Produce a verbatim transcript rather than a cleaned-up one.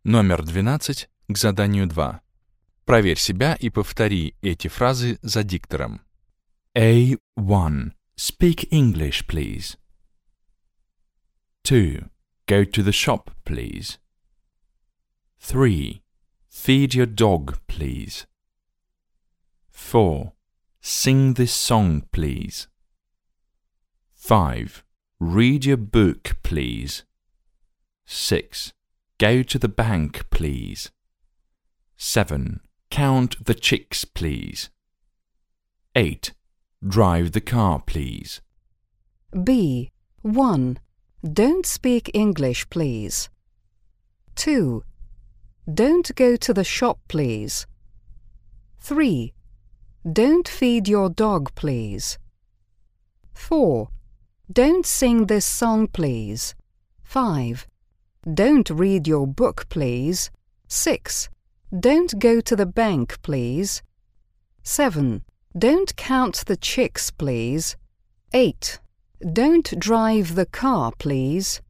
Номер двенадцать к заданию два. Проверь себя и повтори эти фразы за диктором. A one. Speak English, please. two. Go to the shop, please. three. Feed your dog, please. four. Sing this song, please. five. Read your book, please. six. Go to the bank, please. seven. Count the chicks, please. eight. Drive the car, please. B. one. Don't speak English, please. two. Don't go to the shop, please. three. Don't feed your dog, please. four. Don't sing this song, please. five. Don't read your book, please. six. Don't go to the bank, please. seven. Don't count the chicks, please. eight. Don't drive the car, please.